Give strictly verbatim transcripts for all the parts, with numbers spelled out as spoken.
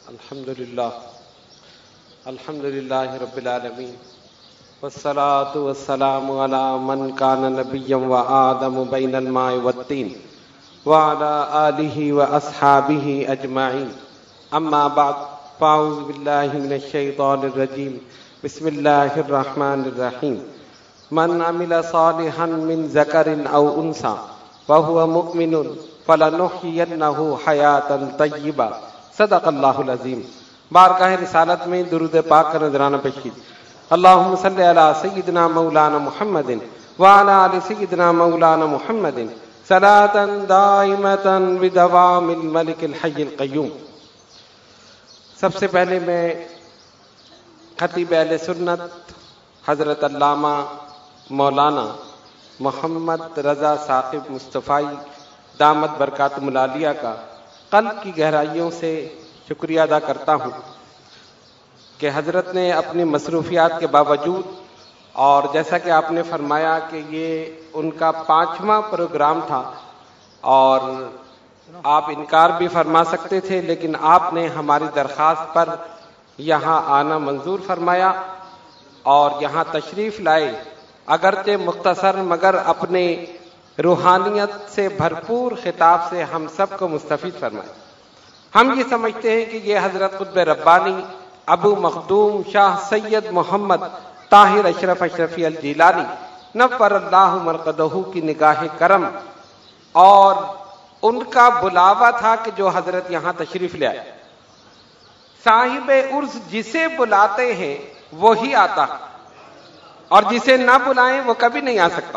الحمد للہ الحمد للہ رب العالمین والصلاة والسلام علی من کان نبیا و آدم بین الماء والطین وعلی آلہ واصحابہ اجمعین اما بعد فاعوذ باللہ من الشیطان الرجیم بسم اللہ الرحمن الرحیم من عمل صالحا من ذکر او انثى وهو مؤمن فلنحیینہ حیاتا طیبہ صدق اللہ العظیم۔ بارگاہ رسالت میں درود پاک کا نذرانہ پیش کیجیے۔ اللہم صلی علی سیدنا مولانا محمد وعلی آل سیدنا مولانا محمد صلاۃ دائمۃ بدوام الملک الحی القیوم۔ سب سے پہلے میں خطیب اہل سنت حضرت علامہ مولانا محمد رضا ثاقب مصطفی دامت برکاتہم العالیہ کا قلب کی گہرائیوں سے شکریہ ادا کرتا ہوں کہ حضرت نے اپنی مصروفیات کے باوجود، اور جیسا کہ آپ نے فرمایا کہ یہ ان کا پانچواں پروگرام تھا اور آپ انکار بھی فرما سکتے تھے، لیکن آپ نے ہماری درخواست پر یہاں آنا منظور فرمایا اور یہاں تشریف لائے، اگرچہ مختصر مگر اپنے روحانیت سے بھرپور خطاب سے ہم سب کو مستفید فرمائے۔ ہم یہ سمجھتے ہیں کہ یہ حضرت قطب ربانی ابو مخدوم شاہ سید محمد طاہر اشرف اشرفی الجیلانی نور اللہ مرقدہ کی نگاہ کرم اور ان کا بلاوا تھا کہ جو حضرت یہاں تشریف لے آئے۔ صاحب عرس جسے بلاتے ہیں وہی آتا، اور جسے نہ بلائیں وہ کبھی نہیں آ سکتا۔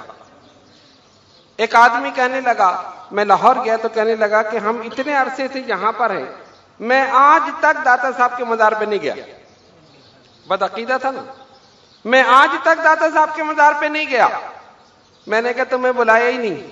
ایک آدمی کہنے لگا، میں لاہور گیا تو کہنے لگا کہ ہم اتنے عرصے سے یہاں پر ہیں، میں آج تک داتا صاحب کے مزار پہ نہیں گیا۔ بدعقیدہ تھا نا، میں آج تک داتا صاحب کے مزار پہ نہیں گیا۔ میں نے کہا تمہیں بلایا ہی نہیں،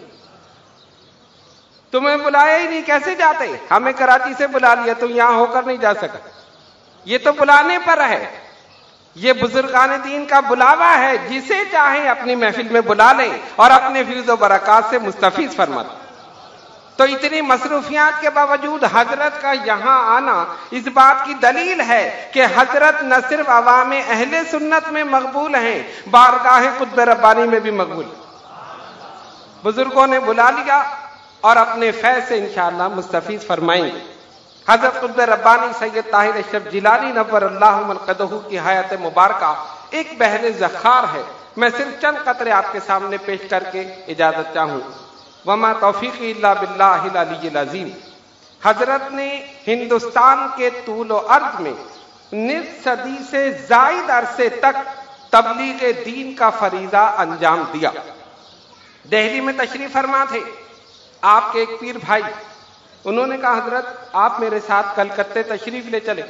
تمہیں بلایا ہی نہیں، کیسے جاتے؟ ہمیں کراچی سے بلا لیا، تم یہاں ہو کر نہیں جا سکا۔ یہ تو بلانے پر ہے، یہ بزرگان دین کا بلاوا ہے، جسے چاہیں اپنی محفل میں بلا لیں اور اپنے فیض و برکات سے مستفیض فرما دیں۔ تو اتنی مصروفیات کے باوجود حضرت کا یہاں آنا اس بات کی دلیل ہے کہ حضرت نہ صرف عوام اہل سنت میں مقبول ہیں، بارگاہ قطب ربانی میں بھی مقبول۔ بزرگوں نے بلا لیا اور اپنے فیض سے انشاءاللہ مستفیض فرمائیں گے۔ حضرت قطب ربانی سید طاہر اشرف جیلانی نور اللہ مرقدہ کی حیات مبارکہ ایک بحر ذخار ہے۔ میں صرف چند قطرے آپ کے سامنے پیش کر کے اجازت چاہوں۔ وما توفیقی الا باللہ العلی العظیم۔ حضرت نے ہندوستان کے طول و عرض میں نصف صدی سے زائد عرصے تک تبلیغ دین کا فریضہ انجام دیا۔ دہلی میں تشریف فرما تھے آپ کے ایک پیر بھائی، انہوں نے کہا حضرت آپ میرے ساتھ کلکتے تشریف لے چلے،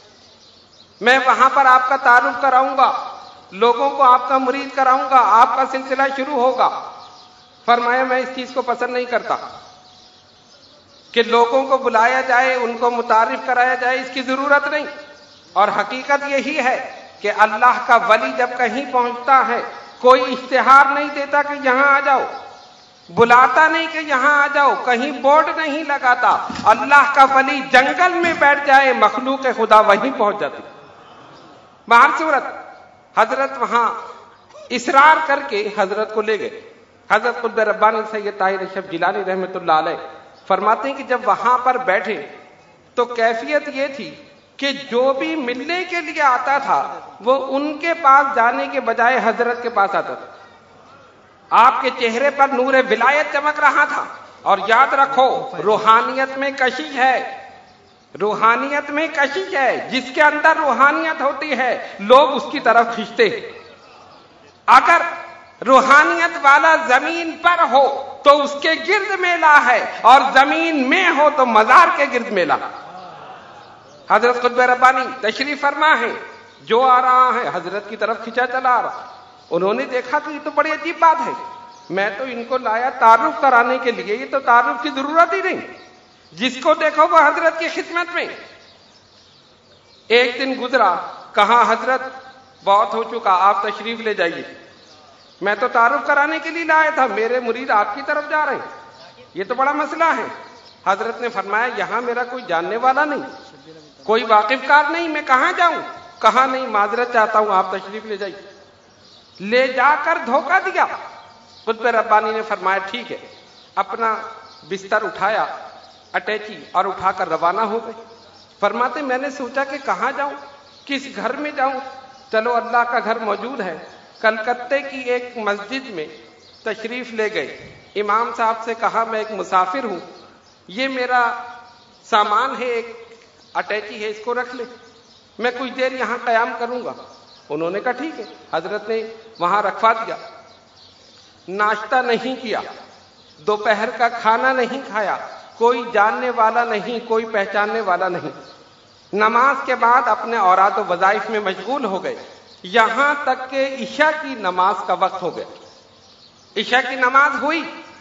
میں وہاں پر آپ کا تعارف کراؤں گا، لوگوں کو آپ کا مرید کراؤں گا، آپ کا سلسلہ شروع ہوگا۔ فرمایا میں اس چیز کو پسند نہیں کرتا کہ لوگوں کو بلایا جائے، ان کو متعارف کرایا جائے، اس کی ضرورت نہیں۔ اور حقیقت یہی ہے کہ اللہ کا ولی جب کہیں پہنچتا ہے کوئی اشتہار نہیں دیتا کہ یہاں آ جاؤ، بلاتا نہیں کہ یہاں آ جاؤ، کہیں بورڈ نہیں لگاتا۔ اللہ کا ولی جنگل میں بیٹھ جائے، مخلوق خدا وہیں پہنچ جاتی۔ باہر صورت حضرت وہاں اصرار کر کے حضرت کو لے گئے۔ حضرت قطب ربانی سید طاہر اشرف جیلانی رحمۃ اللہ علیہ فرماتے ہیں کہ جب وہاں پر بیٹھے تو کیفیت یہ تھی کہ جو بھی ملنے کے لیے آتا تھا وہ ان کے پاس جانے کے بجائے حضرت کے پاس آتا تھا۔ آپ کے چہرے پر نور ولایت چمک رہا تھا۔ اور یاد رکھو روحانیت میں کشش ہے، روحانیت میں کشش ہے، جس کے اندر روحانیت ہوتی ہے لوگ اس کی طرف کھنچتے ہیں۔ اگر روحانیت والا زمین پر ہو تو اس کے گرد میلہ ہے، اور زمین میں ہو تو مزار کے گرد میلہ۔ حضرت قطب ربانی تشریف فرما ہے، جو آ رہا ہے حضرت کی طرف کھینچا چلا آ رہا۔ انہوں نے دیکھا کہ یہ تو بڑی عجیب بات ہے، میں تو ان کو لایا تعارف کرانے کے لیے، یہ تو تعارف کی ضرورت ہی نہیں، جس کو دیکھو وہ حضرت کی خدمت میں۔ ایک دن گزرا، کہا حضرت بہت ہو چکا، آپ تشریف لے جائیے، میں تو تعارف کرانے کے لیے لایا تھا، میرے مرید آپ کی طرف جا رہے ہیں، یہ تو بڑا مسئلہ ہے۔ حضرت نے فرمایا یہاں میرا کوئی جاننے والا نہیں، کوئی واقف کار نہیں، میں کہاں جاؤں؟ کہا نہیں، معذرت چاہتا ہوں، آپ تشریف لے جائیے۔ لے جا کر دھوکہ دیا۔ قطب ربانی نے فرمایا ٹھیک ہے، اپنا بستر اٹھایا، اٹیچی، اور اٹھا کر روانہ ہو گئے۔ فرماتے میں نے سوچا کہ کہاں جاؤں، کس گھر میں جاؤں؟ چلو اللہ کا گھر موجود ہے۔ کلکتے کی ایک مسجد میں تشریف لے گئے۔ امام صاحب سے کہا میں ایک مسافر ہوں، یہ میرا سامان ہے، ایک اٹیچی ہے، اس کو رکھ لے، میں کچھ دیر یہاں قیام کروں گا۔ انہوں نے کہا ٹھیک ہے۔ حضرت نے وہاں رکھوا دیا۔ ناشتہ نہیں کیا، دوپہر کا کھانا نہیں کھایا، کوئی جاننے والا نہیں، کوئی پہچاننے والا نہیں۔ نماز کے بعد اپنے اوراد و وظائف میں مشغول ہو گئے، یہاں تک کہ عشاء کی نماز کا وقت ہو گیا۔ عشاء کی نماز ہوئی۔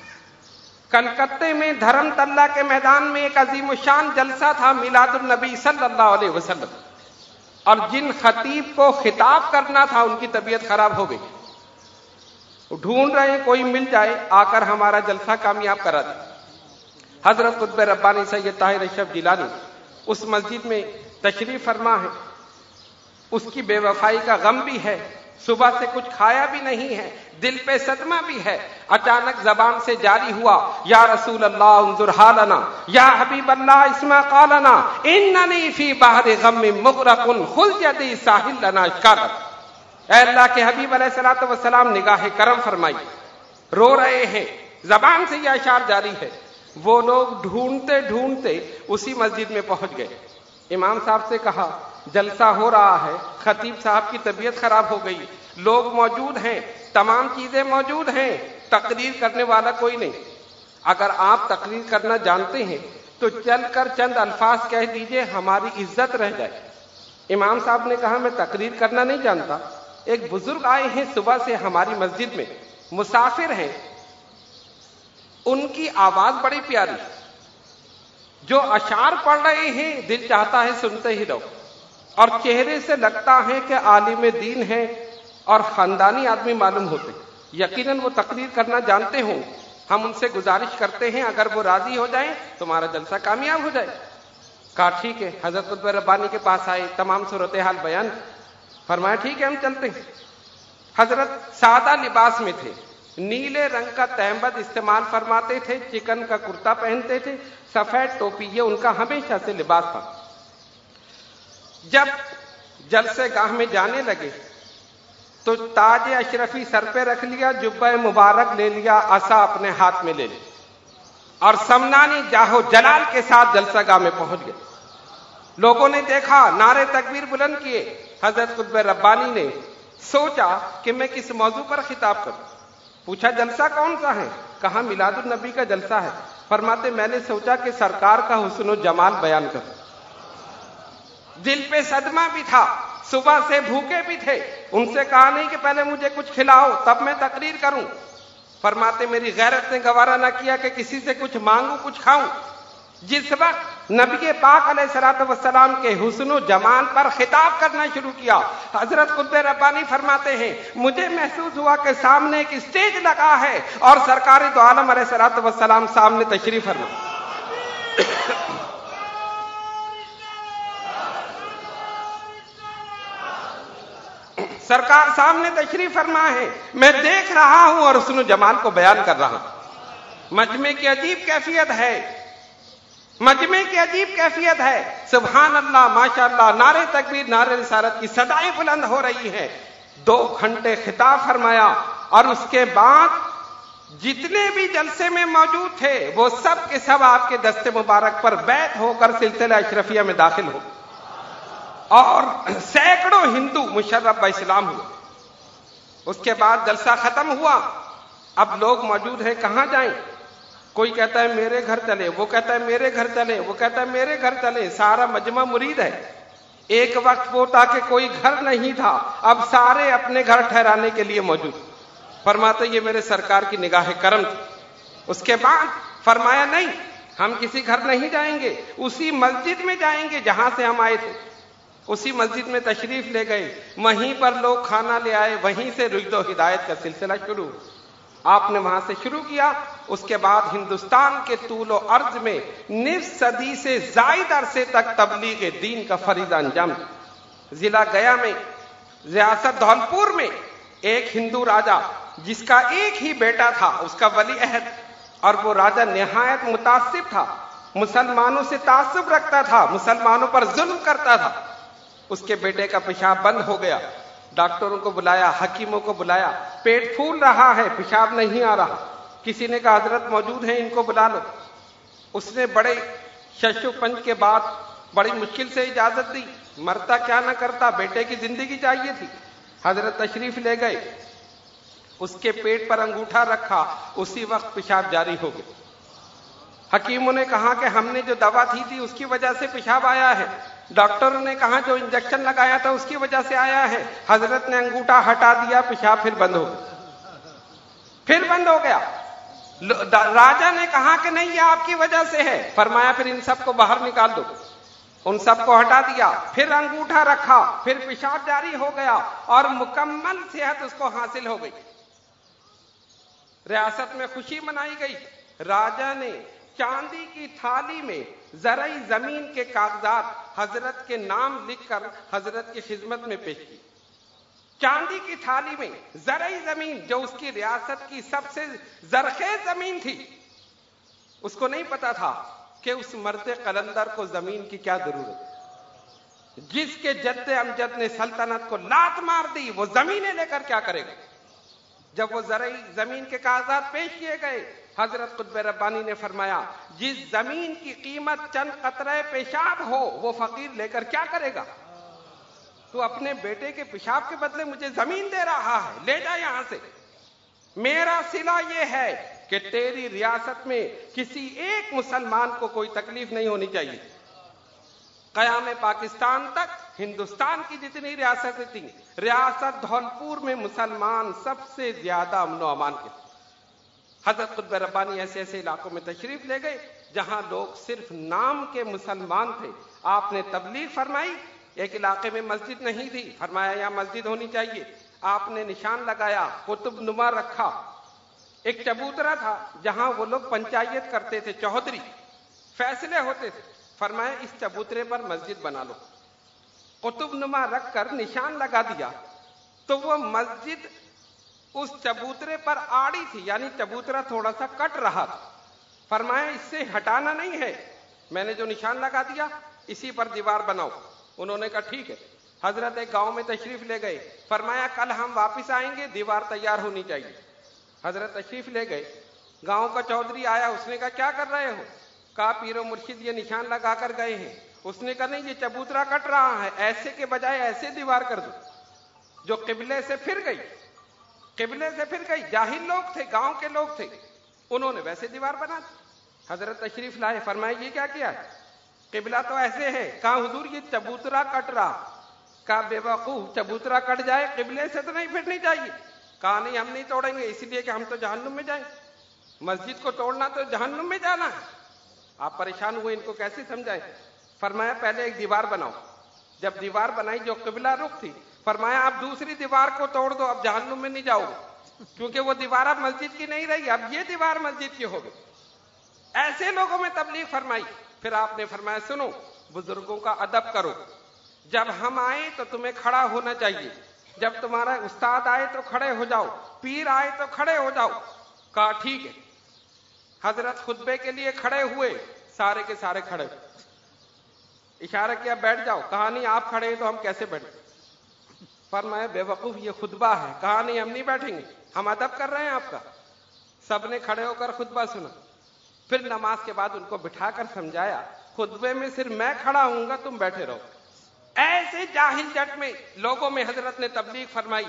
کلکتے میں دھرم تلہ کے میدان میں ایک عظیم الشان جلسہ تھا، میلاد النبی صلی اللہ علیہ وسلم، اور جن خطیب کو خطاب کرنا تھا ان کی طبیعت خراب ہو گئی۔ ڈھونڈ رہے ہیں کوئی مل جائے آ کر ہمارا جلسہ کامیاب کرا دے۔ حضرت قطب ربانی سید طاہر اشرف جیلانی اس مسجد میں تشریف فرما ہے۔ اس کی بے وفائی کا غم بھی ہے، صبح سے کچھ کھایا بھی نہیں ہے، دل پہ صدمہ بھی ہے۔ اچانک زبان سے جاری ہوا، یا رسول اللہ انظر حالنا، یا حبیب اللہ اسمع قالنا، اننی فی بحر غم مغرق خذ یدی ساحل لنا اشکارا۔ اے اللہ کے حبیب علیہ الصلوۃ والسلام نگاہ کرم فرمائی، رو رہے ہیں، زبان سے یہ اشعار جاری ہے۔ وہ لوگ ڈھونڈتے ڈھونڈتے اسی مسجد میں پہنچ گئے۔ امام صاحب سے کہا جلسہ ہو رہا ہے، خطیب صاحب کی طبیعت خراب ہو گئی، لوگ موجود ہیں، تمام چیزیں موجود ہیں، تقریر کرنے والا کوئی نہیں۔ اگر آپ تقریر کرنا جانتے ہیں تو چل کر چند الفاظ کہہ دیجئے، ہماری عزت رہ جائے۔ امام صاحب نے کہا میں تقریر کرنا نہیں جانتا، ایک بزرگ آئے ہیں صبح سے ہماری مسجد میں، مسافر ہیں، ان کی آواز بڑی پیاری، جو اشعار پڑھ رہے ہیں دل چاہتا ہے سنتے ہی رہو، اور چہرے سے لگتا ہے کہ عالم دین ہے اور خاندانی آدمی معلوم ہوتے، یقیناً وہ تقریر کرنا جانتے ہوں۔ ہم ان سے گزارش کرتے ہیں اگر وہ راضی ہو جائیں تمہارا جلسہ کامیاب ہو جائے۔ کہا ٹھیک ہے۔ حضرت قطب ربانی کے پاس آئے، تمام صورتحال بیان، فرمایا ٹھیک ہے ہم چلتے ہیں۔ حضرت سادہ لباس میں تھے، نیلے رنگ کا تہمد استعمال فرماتے تھے، چکن کا کرتا پہنتے تھے، سفید ٹوپی، یہ ان کا ہمیشہ سے لباس تھا۔ جب جلسے گاہ میں جانے لگے تو تاج اشرفی سر پہ رکھ لیا، جبہ مبارک لے لیا، عصا اپنے ہاتھ میں لے لی، اور سمنانی جاہو جلال کے ساتھ جلسہ گاہ میں پہنچ گئے۔ لوگوں نے دیکھا، نعرے تکبیر بلند کیے۔ حضرت قطب ربانی نے سوچا کہ میں کس موضوع پر خطاب کروں۔ پوچھا جلسہ کون سا ہے؟ کہا میلاد النبی کا جلسہ ہے۔ فرماتے میں نے سوچا کہ سرکار کا حسن و جمال بیان کروں۔ دل پہ صدمہ بھی تھا، صبح سے بھوکے بھی تھے، ان سے کہا نہیں کہ پہلے مجھے کچھ کھلاؤ تب میں تقریر کروں۔ فرماتے میری غیرت نے گوارا نہ کیا کہ کسی سے کچھ مانگوں، کچھ کھاؤں۔ جس وقت نبی پاک علیہ الصلوۃ والسلام کے حسن و جمال پر خطاب کرنا شروع کیا، حضرت قطب ربانی فرماتے ہیں مجھے محسوس ہوا کہ سامنے ایک اسٹیج لگا ہے اور سرکار دو عالم علیہ الصلوۃ والسلام سامنے تشریف فرما۔ سرکار سامنے تشریف فرما ہے، میں دیکھ رہا ہوں اور حسن و جمال کو بیان کر رہا ہوں۔ مجمع کی عجیب کیفیت ہے، مجمع کی عجیب کیفیت ہے، سبحان اللہ، ماشاءاللہ، نعرے تکبیر، نعرے رسالت کی صدائیں بلند ہو رہی ہیں۔ دو گھنٹے خطاب فرمایا، اور اس کے بعد جتنے بھی جلسے میں موجود تھے وہ سب کے سب آپ کے دست مبارک پر بیعت ہو کر سلسلہ اشرفیہ میں داخل ہو، اور سینکڑوں ہندو مشرف با اسلام ہوئے۔ اس کے بعد جلسہ ختم ہوا، اب لوگ موجود ہیں، کہاں جائیں؟ کوئی کہتا ہے میرے گھر چلے، وہ کہتا ہے میرے گھر چلے، وہ کہتا ہے میرے گھر چلے، سارا مجمع مرید ہے۔ ایک وقت وہ تھا کہ کوئی گھر نہیں تھا، اب سارے اپنے گھر ٹھہرانے کے لیے موجود۔ فرماتے یہ میرے سرکار کی نگاہ کرم تھی۔ اس کے بعد فرمایا نہیں، ہم کسی گھر نہیں جائیں گے، اسی مسجد میں جائیں گے جہاں سے ہم آئے تھے۔ اسی مسجد میں تشریف لے گئے، وہیں پر لوگ کھانا لے آئے، وہیں سے رشد و ہدایت کا سلسلہ شروع۔ آپ نے وہاں سے شروع کیا. اس کے بعد ہندوستان کے طول و عرض میں نصف صدی سے زائد عرصے تک تبلیغ دین کا فریضہ انجام دیا. ضلع گیا میں ریاست دھولپور میں ایک ہندو راجا جس کا ایک ہی بیٹا تھا, اس کا ولی عہد, اور وہ راجا نہایت متعصب تھا, مسلمانوں سے تعصب رکھتا تھا, مسلمانوں پر ظلم کرتا تھا. اس کے بیٹے کا پیشاب بند ہو گیا. ڈاکٹروں کو بلایا, حکیموں کو بلایا, پیٹ پھول رہا ہے, پیشاب نہیں آ رہا. کسی نے کہا حضرت موجود ہیں, ان کو بلا لو. اس نے بڑے شش و پنج کے بعد بڑی مشکل سے اجازت دی. مرتا کیا نہ کرتا, بیٹے کی زندگی چاہیے تھی. حضرت تشریف لے گئے, اس کے پیٹ پر انگوٹھا رکھا, اسی وقت پیشاب جاری ہو گیا. حکیموں نے کہا کہ ہم نے جو دوا تھی تھی اس کی وجہ سے پیشاب آیا ہے. ڈاکٹروں نے کہا جو انجیکشن لگایا تھا اس کی وجہ سے آیا ہے. حضرت نے انگوٹھا ہٹا دیا, پیشاب پھر بند ہو گیا, پھر بند ہو گیا. راجا نے کہا کہ نہیں یہ آپ کی وجہ سے ہے. فرمایا پھر ان سب کو باہر نکال دو. ان سب کو ہٹا دیا, پھر انگوٹھا رکھا, پھر پیشاب جاری ہو گیا اور مکمل صحت اس کو حاصل ہو گئی. ریاست میں خوشی منائی گئی. راجا نے چاندی کی تھالی میں زرعی زمین کے کاغذات حضرت کے نام لکھ کر حضرت کی خدمت میں پیش کی. چاندی کی تھالی میں زرعی زمین, جو اس کی ریاست کی سب سے زرخیز زمین تھی. اس کو نہیں پتا تھا کہ اس مرد قلندر کو زمین کی کیا ضرورت ہے. جس کے جد امجد نے سلطنت کو لات مار دی, وہ زمینیں لے کر کیا کرے گا. جب وہ زرعی زمین کے کاغذات پیش کیے گئے, حضرت قطب ربانی نے فرمایا جس زمین کی قیمت چند قطرے پیشاب ہو وہ فقیر لے کر کیا کرے گا. تو اپنے بیٹے کے پیشاب کے بدلے مجھے زمین دے رہا ہے, لے جا یہاں سے. میرا صلہ یہ ہے کہ تیری ریاست میں کسی ایک مسلمان کو کوئی تکلیف نہیں ہونی چاہیے. قیام پاکستان تک ہندوستان کی جتنی ریاستیں تھیں, ریاست دھولپور میں مسلمان سب سے زیادہ امن و امان کے. حضرت قطب ربانی ایسے ایسے علاقوں میں تشریف لے گئے جہاں لوگ صرف نام کے مسلمان تھے. آپ نے تبلیغ فرمائی. ایک علاقے میں مسجد نہیں تھی, فرمایا یہاں مسجد ہونی چاہیے. آپ نے نشان لگایا, قطب نما رکھا. ایک چبوترا تھا جہاں وہ لوگ پنچایت کرتے تھے, چودھری فیصلے ہوتے تھے. فرمایا اس چبوترے پر مسجد بنا لو. قطب نما رکھ کر نشان لگا دیا تو وہ مسجد اس چبوترے پر آڑی تھی, یعنی چبوترا تھوڑا سا کٹ رہا تھا. فرمایا اس سے ہٹانا نہیں ہے, میں نے جو نشان لگا دیا اسی پر دیوار بناؤ. انہوں نے کہا ٹھیک ہے. حضرت ایک گاؤں میں تشریف لے گئے. فرمایا کل ہم واپس آئیں گے, دیوار تیار ہونی چاہیے. حضرت تشریف لے گئے. گاؤں کا چودھری آیا, اس نے کہا کیا کر رہے ہو. کہا پیر و مرشد یہ نشان لگا کر گئے ہیں. اس نے کہا نہیں یہ چبوترا کٹ رہا ہے, ایسے کے بجائے ایسے دیوار کر دو. جو قبلے سے پھر گئی, قبلے سے پھر گئی. جاہل لوگ تھے, گاؤں کے لوگ تھے, انہوں نے ویسے دیوار بنا دی. حضرت تشریف لائے. فرمایا یہ کیا کیا ہے, قبلہ تو ایسے ہے. کہا حضور یہ چبوترا کٹ رہا. کہا بے وقوف, چبوترا کٹ جائے قبلے سے تو نہیں پھرنی چاہیے. کہا نہیں ہم نہیں توڑیں گے, اس لیے کہ ہم تو جہنم میں جائیں. مسجد کو توڑنا تو جہنم میں جانا ہے. آپ پریشان ہوئے, ان کو کیسے سمجھائیں. فرمایا پہلے ایک دیوار بناؤ. جب دیوار بنائی جو قبلہ رخ تھی, فرمایا اب دوسری دیوار کو توڑ دو, اب جہنم میں نہیں جاؤ گے, کیونکہ وہ دیوار اب مسجد کی نہیں رہی, اب یہ دیوار مسجد کی ہوگی. ایسے لوگوں میں تبلیغ فرمائی. پھر آپ نے فرمایا سنو, بزرگوں کا ادب کرو. جب ہم آئے تو تمہیں کھڑا ہونا چاہیے, جب تمہارا استاد آئے تو کھڑے ہو جاؤ, پیر آئے تو کھڑے ہو جاؤ. کہا ٹھیک ہے. حضرت خطبے کے لیے کھڑے ہوئے, سارے کے سارے کھڑے. اشارہ کیا بیٹھ جاؤ. کہا نہیں آپ کھڑے ہیں تو ہم کیسے بیٹھیں. فرمایا بے وقوف یہ خطبہ ہے. کہا نہیں ہم نہیں بیٹھیں گے, ہم ادب کر رہے ہیں آپ کا. سب نے کھڑے ہو کر خطبہ سنا. پھر نماز کے بعد ان کو بٹھا کر سمجھایا خطبے میں صرف میں کھڑا ہوں گا, تم بیٹھے رہو. ایسے جاہل جٹ میں لوگوں میں حضرت نے تبلیغ فرمائی.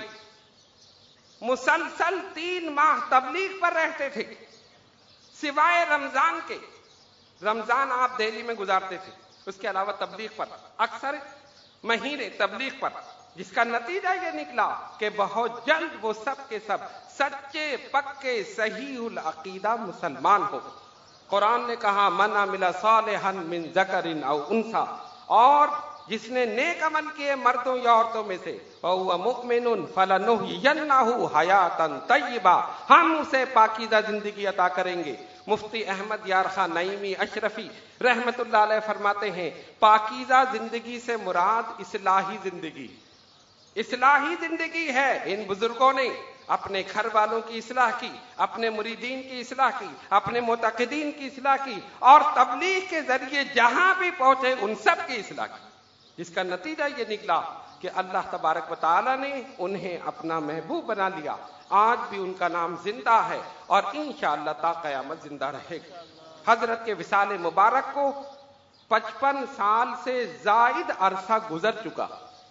مسلسل تین ماہ تبلیغ پر رہتے تھے, سوائے رمضان کے. رمضان آپ دہلی میں گزارتے تھے, اس کے علاوہ تبلیغ پر اکثر مہینے تبلیغ پر, جس کا نتیجہ یہ نکلا کہ بہت جلد وہ سب کے سب سچے پکے صحیح العقیدہ مسلمان ہو. قرآن نے کہا من عمل صالحا من ذکر او انثی, اور جس نے نیک عمل کیے مردوں یا عورتوں میں سے وَهُوَ مُؤْمِنٌ فَلَنُحْيِيَنَّهُ حَيَاةً طَيِّبَةً، ہم اسے پاکیزہ زندگی عطا کریں گے۔ مفتی احمد یار خان نعیمی اشرفی رحمت اللہ علیہ فرماتے ہیں پاکیزہ زندگی سے مراد اصلاحی زندگی، اصلاحی زندگی ہے۔ ان بزرگوں نے اپنے گھر والوں کی اصلاح کی، اپنے مریدین کی اصلاح کی، اپنے معتقدین کی اصلاح کی، اور تبلیغ کے ذریعے جہاں بھی پہنچے ان سب کی اصلاح کی، جس کا نتیجہ یہ نکلا کہ اللہ تبارک و تعالی نے انہیں اپنا محبوب بنا لیا۔ آج بھی ان کا نام زندہ ہے اور انشاءاللہ تا قیامت زندہ رہے گا۔ حضرت کے وصال مبارک کو پچپن سال سے زائد عرصہ گزر چکا،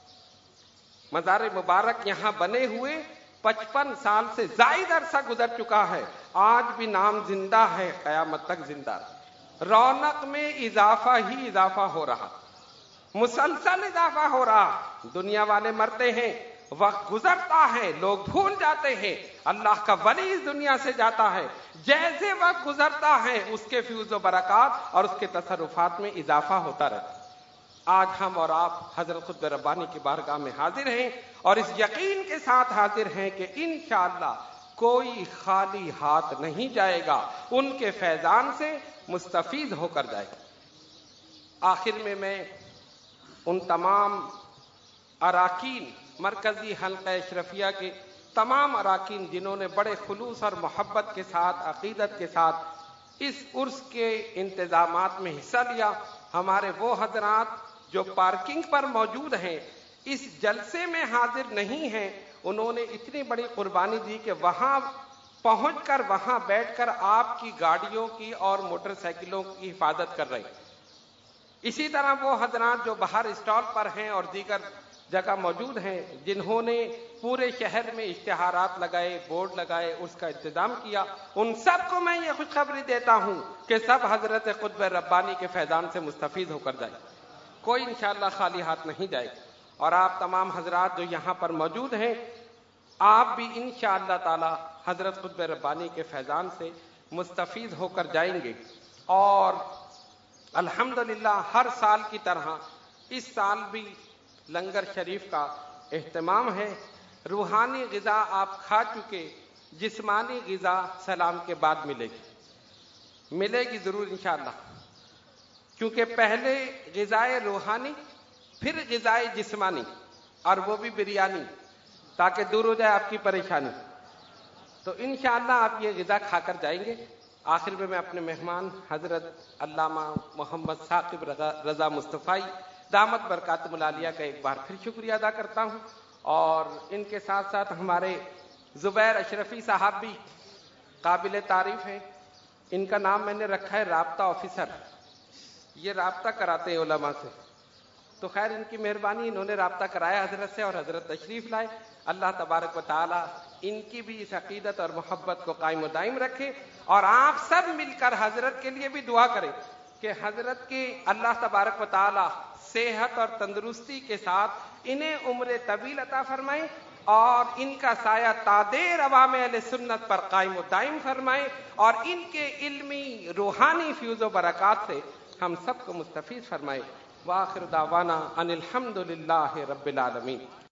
مزار مبارک یہاں بنے ہوئے پچپن سال سے زائد عرصہ گزر چکا ہے، آج بھی نام زندہ ہے، قیامت تک زندہ ہے۔ رونق میں اضافہ ہی اضافہ ہو رہا، مسلسل اضافہ ہو رہا۔ دنیا والے مرتے ہیں، وقت گزرتا ہے، لوگ بھول جاتے ہیں، اللہ کا ولی اس دنیا سے جاتا ہے، جیسے وقت گزرتا ہے اس کے فیوز و برکات اور اس کے تصرفات میں اضافہ ہوتا رہتا ہے۔ آج ہم اور آپ حضرت قطب ربانی کی بارگاہ میں حاضر ہیں اور اس یقین کے ساتھ حاضر ہیں کہ انشاءاللہ کوئی خالی ہاتھ نہیں جائے گا، ان کے فیضان سے مستفید ہو کر جائے گا۔ آخر میں میں ان تمام اراکین مرکزی حلقہ اشرفیہ کے تمام اراکین جنہوں نے بڑے خلوص اور محبت کے ساتھ عقیدت کے ساتھ اس عرس کے انتظامات میں حصہ لیا، ہمارے وہ حضرات جو پارکنگ پر موجود ہیں اس جلسے میں حاضر نہیں ہیں، انہوں نے اتنی بڑی قربانی دی کہ وہاں پہنچ کر وہاں بیٹھ کر آپ کی گاڑیوں کی اور موٹر سائیکلوں کی حفاظت کر رہے ہیں۔ اسی طرح وہ حضرات جو باہر اسٹال پر ہیں اور دیگر جگہ موجود ہیں جنہوں نے پورے شہر میں اشتہارات لگائے، بورڈ لگائے، اس کا انتظام کیا، ان سب کو میں یہ خوشخبری دیتا ہوں کہ سب حضرت قطب ربانی کے فیضان سے مستفید ہو کر جائے، کوئی انشاءاللہ خالی ہاتھ نہیں جائے گا۔ اور آپ تمام حضرات جو یہاں پر موجود ہیں آپ بھی انشاءاللہ تعالی حضرت قطب ربانی کے فیضان سے مستفید ہو کر جائیں گے۔ اور الحمدللہ ہر سال کی طرح اس سال بھی لنگر شریف کا اہتمام ہے۔ روحانی غذا آپ کھا چکے، جسمانی غذا سلام کے بعد ملے گی، ملے گی ضرور انشاءاللہ، کیونکہ پہلے غذائے روحانی پھر غذائے جسمانی، اور وہ بھی بریانی، تاکہ دور ہو جائے آپ کی پریشانی۔ تو انشاءاللہ آپ یہ غذا کھا کر جائیں گے۔ آخر میں میں اپنے مہمان حضرت علامہ محمد ثاقب رضا مصطفی دامت برکاتہم العالیہ کا ایک بار پھر شکریہ ادا کرتا ہوں، اور ان کے ساتھ ساتھ ہمارے زبیر اشرفی صاحب بھی قابل تعریف ہیں۔ ان کا نام میں نے رکھا ہے رابطہ آفیسر، یہ رابطہ کراتے ہیں علماء سے، تو خیر ان کی مہربانی، انہوں نے رابطہ کرایا حضرت سے اور حضرت تشریف لائے۔ اللہ تبارک و تعالی ان کی بھی اس عقیدت اور محبت کو قائم و دائم رکھے، اور آپ سب مل کر حضرت کے لیے بھی دعا کریں کہ حضرت کی اللہ تبارک و تعالی صحت اور تندرستی کے ساتھ انہیں عمر طویل عطا فرمائیں، اور ان کا سایہ تادیر عوام اہل سنت پر قائم و دائم فرمائیں، اور ان کے علمی روحانی فیوز و برکات سے ہم سب کو مستفید فرمائے۔ وآخر دعوانا ان الحمد للہ رب العالمین۔